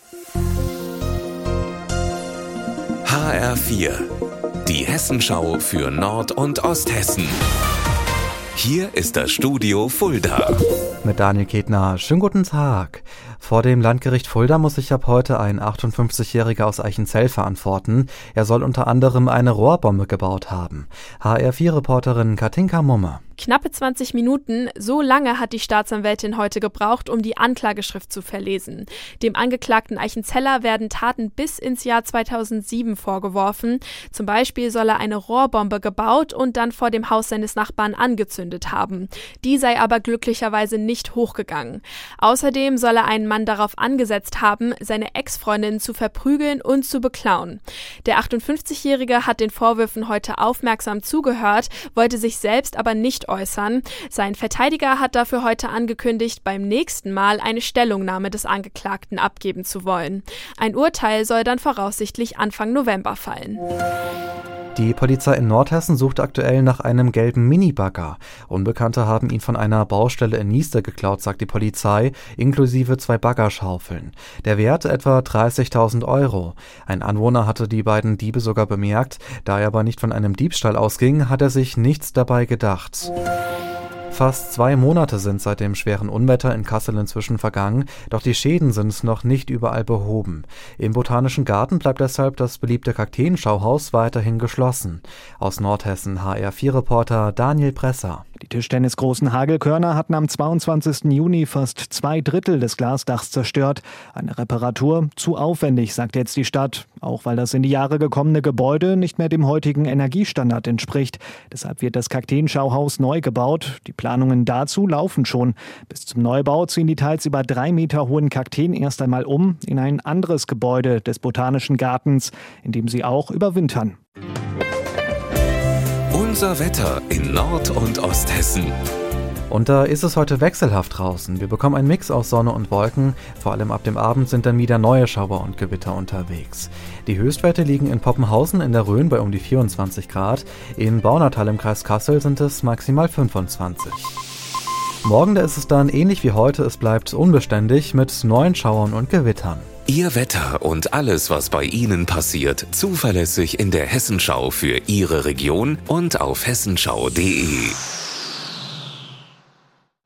HR4, die Hessenschau für Nord- und Osthessen. Hier ist das Studio Fulda. Mit Daniel Ketner. Schönen guten Tag. Vor dem Landgericht Fulda muss sich ab heute ein 58-Jähriger aus Eichenzell verantworten. Er soll unter anderem eine Rohrbombe gebaut haben. HR4-Reporterin Katinka Mumme. Knappe 20 Minuten, so lange hat die Staatsanwältin heute gebraucht, um die Anklageschrift zu verlesen. Dem angeklagten Eichenzeller werden Taten bis ins Jahr 2007 vorgeworfen. Zum Beispiel soll er eine Rohrbombe gebaut und dann vor dem Haus seines Nachbarn angezündet haben. Die sei aber glücklicherweise nicht hochgegangen. Außerdem soll er einen Mann darauf angesetzt haben, seine Ex-Freundin zu verprügeln und zu beklauen. Der 58-Jährige hat den Vorwürfen heute aufmerksam zugehört, wollte sich selbst aber nicht äußern. Sein Verteidiger hat dafür heute angekündigt, beim nächsten Mal eine Stellungnahme des Angeklagten abgeben zu wollen. Ein Urteil soll dann voraussichtlich Anfang November fallen. Die Polizei in Nordhessen sucht aktuell nach einem gelben Minibagger. Unbekannte haben ihn von einer Baustelle in Nieste geklaut, sagt die Polizei, inklusive 2 Baggerschaufeln. Der Wert etwa 30.000 €. Ein Anwohner hatte die beiden Diebe sogar bemerkt. Da er aber nicht von einem Diebstahl ausging, hat er sich nichts dabei gedacht. Fast 2 Monate sind seit dem schweren Unwetter in Kassel inzwischen vergangen, doch die Schäden sind noch nicht überall behoben. Im Botanischen Garten bleibt deshalb das beliebte Kakteenschauhaus weiterhin geschlossen. Aus Nordhessen HR4-Reporter Daniel Presser. Die Tischtennisgroßen Hagelkörner hatten am 22. Juni fast 2/3 des Glasdachs zerstört. Eine Reparatur zu aufwendig, sagt jetzt die Stadt, auch weil das in die Jahre gekommene Gebäude nicht mehr dem heutigen Energiestandard entspricht. Deshalb wird das Kakteenschauhaus neu gebaut. Die Planungen dazu laufen schon. Bis zum Neubau ziehen die teils über 3 Meter hohen Kakteen erst einmal in ein anderes Gebäude des Botanischen Gartens, in dem sie auch überwintern. Unser Wetter in Nord- und Osthessen. Und da ist es heute wechselhaft draußen. Wir bekommen einen Mix aus Sonne und Wolken. Vor allem ab dem Abend sind dann wieder neue Schauer und Gewitter unterwegs. Die Höchstwerte liegen in Poppenhausen in der Rhön bei um die 24 Grad. In Baunatal im Kreis Kassel sind es maximal 25. Morgen da ist es dann ähnlich wie heute. Es bleibt unbeständig mit neuen Schauern und Gewittern. Ihr Wetter und alles, was bei Ihnen passiert, zuverlässig in der Hessenschau für Ihre Region und auf hessenschau.de.